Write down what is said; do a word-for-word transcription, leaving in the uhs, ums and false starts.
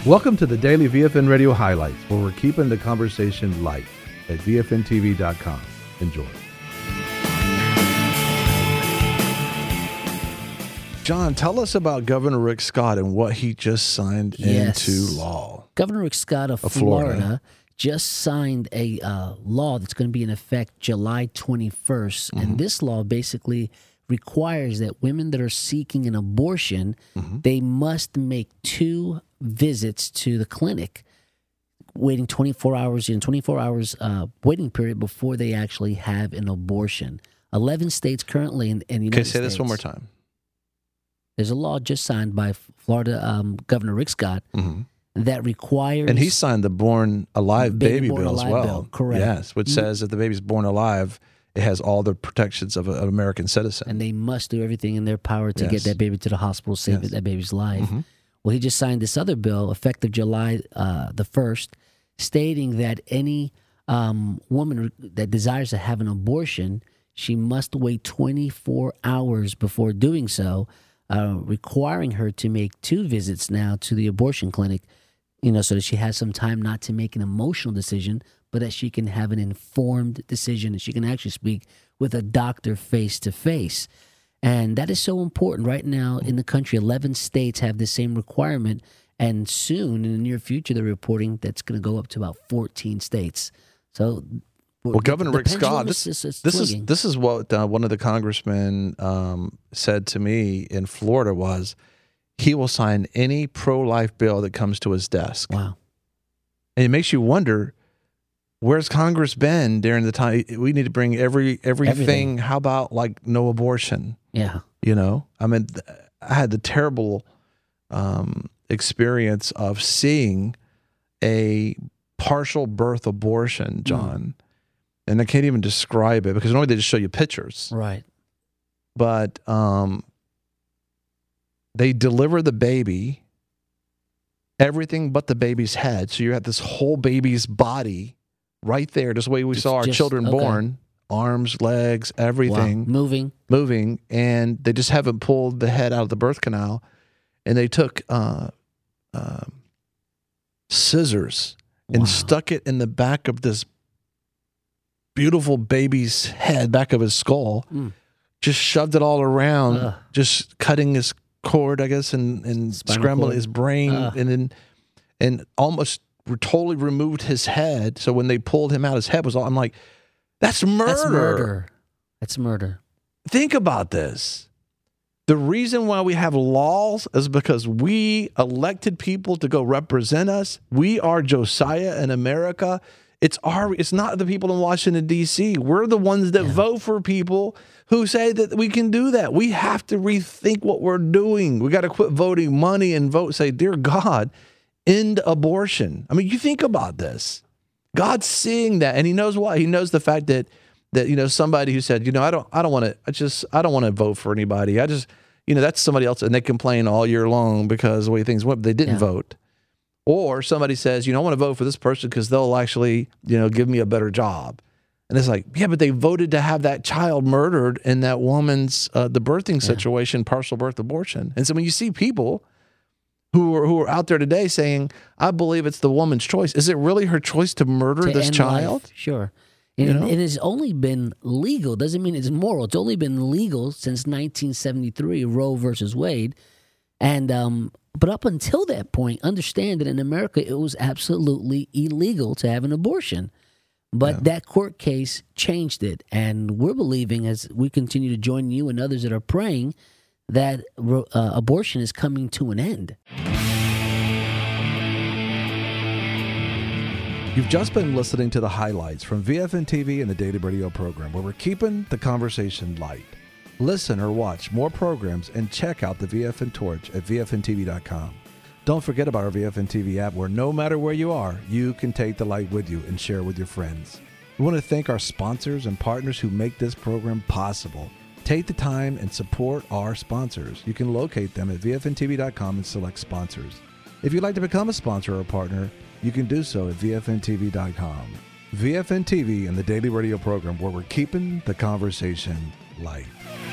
Welcome to the Daily V F N Radio Highlights, where we're keeping the conversation light at V F N T V dot com. Enjoy. John, tell us about Governor Rick Scott and what he just signed yes. into law. Governor Rick Scott of, of Florida, Florida just signed a uh, law that's going to be in effect July twenty-first. Mm-hmm. And this law basically requires that women that are seeking an abortion, mm-hmm. they must make two visits to the clinic, waiting twenty-four hours in twenty-four hours uh, waiting period before they actually have an abortion. eleven states currently in, in the United States. Okay, say this one more time. There's a law just signed by Florida um, Governor Rick Scott mm-hmm. that requires... And he signed the Born Alive Baby, baby born Bill alive as well. Bill, correct. Yes, which mm-hmm. says if the baby's born alive, it has all the protections of an American citizen. And they must do everything in their power to yes. get that baby to the hospital, save yes. that baby's life. Mm-hmm. Well, he just signed this other bill effective July uh, the first, stating that any um, woman that desires to have an abortion, she must wait twenty-four hours before doing so, uh, requiring her to make two visits now to the abortion clinic, you know, so that she has some time not to make an emotional decision, but that she can have an informed decision and she can actually speak with a doctor face to face. And that is so important right now in the country. eleven states have the same requirement. And soon, in the near future, they're reporting that's going to go up to about fourteen states. So, well, Governor Rick Scott, this, is, is, this is this is what uh, one of the congressmen um, said to me in Florida was he will sign any pro-life bill that comes to his desk. Wow. And it makes you wonder, where's Congress been during the time? We need to bring every everything. everything. How about like no abortion? Yeah. You know, I mean, I had the terrible um, experience of seeing a partial birth abortion, John. Mm. And I can't even describe it because normally they just show you pictures. Right. But um, they deliver the baby, everything but the baby's head. So you have this whole baby's body right there, just the way we just, saw our just, children okay. born, arms, legs, everything. Wow. Moving. Moving. And they just haven't pulled the head out of the birth canal. And they took uh, uh, scissors and wow. stuck it in the back of this beautiful baby's head, back of his skull, mm. just shoved it all around, Ugh. just cutting his cord, I guess, and, and scrambling his brain, Ugh. and then and almost totally removed his head. So when they pulled him out, his head was all, I'm like, that's murder. That's murder. That's murder. Think about this. The reason why we have laws is because we elected people to go represent us. We are Josiah in America. It's our. It's not the people in Washington, D C We're the ones that yeah. vote for people who say that we can do that. We have to rethink what we're doing. We got to quit voting money and vote, say, dear God, end abortion. I mean, you think about this. God's seeing that, and he knows why. He knows the fact that that you know somebody who said, you know, I don't, I don't want to, I just, I don't want to vote for anybody. I just, you know, that's somebody else, and they complain all year long because the way things went, but they didn't yeah. vote. Or somebody says, you know, I want to vote for this person because they'll actually, you know, give me a better job. And it's like, yeah, but they voted to have that child murdered in that woman's, uh, the birthing yeah. situation, partial birth abortion. And so when you see people who are, who are out there today saying, I believe it's the woman's choice, is it really her choice to murder to this child? Life? Sure. And, you know? It has only been legal. Doesn't mean it's moral. It's only been legal since nineteen seventy-three, Roe versus Wade. And, um, but up until that point, understand that in America, it was absolutely illegal to have an abortion. But yeah. that court case changed it. And we're believing, as we continue to join you and others that are praying, that uh, abortion is coming to an end. You've just been listening to the highlights from V F N T V and the Daily Radio program, where we're keeping the conversation light. Listen or watch more programs and check out the V F N Torch at V F N T V dot com. Don't forget about our V F N T V app, where no matter where you are, you can take the light with you and share with your friends. We want to thank our sponsors and partners who make this program possible. Take the time and support our sponsors. You can locate them at V F N T V dot com and select sponsors. If you'd like to become a sponsor or a partner, you can do so at V F N T V dot com. V F N T V and the Daily Radio program, where we're keeping the conversation light.